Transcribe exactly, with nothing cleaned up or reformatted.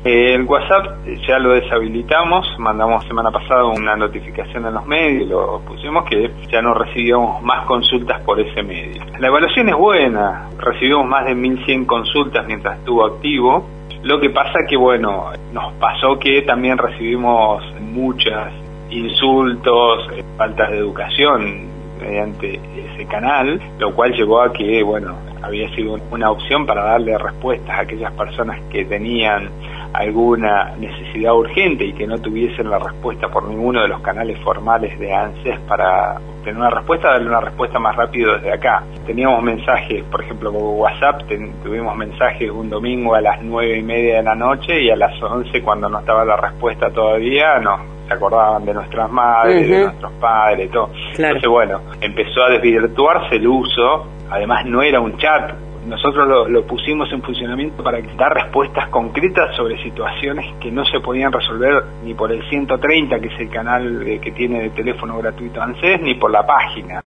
Eh, el WhatsApp ya lo deshabilitamos, mandamos semana pasada una notificación en los medios, lo pusimos que ya no recibíamos más consultas por ese medio. La evaluación es buena, recibimos más de mil cien consultas mientras estuvo activo. Lo que pasa que, bueno, nos pasó que también recibimos muchas insultos, eh, faltas de educación mediante ese canal, lo cual llevó a que, bueno, había sido una opción para darle respuestas a aquellas personas que tenían alguna necesidad urgente y que no tuviesen la respuesta por ninguno de los canales formales de ANSES para obtener una respuesta, darle una respuesta más rápido desde acá. Teníamos mensajes, por ejemplo, por WhatsApp, ten, tuvimos mensajes un domingo a las nueve y media de la noche y a las once, cuando no estaba la respuesta todavía, no se acordaban de nuestras madres, uh-huh. de nuestros padres, todo. Claro. Entonces, bueno, empezó a desvirtuarse el uso. Además, no era un chat. Nosotros lo, lo pusimos en funcionamiento para dar respuestas concretas sobre situaciones que no se podían resolver ni por el ciento treinta, que es el canal que tiene de teléfono gratuito ANSES, ni por la página.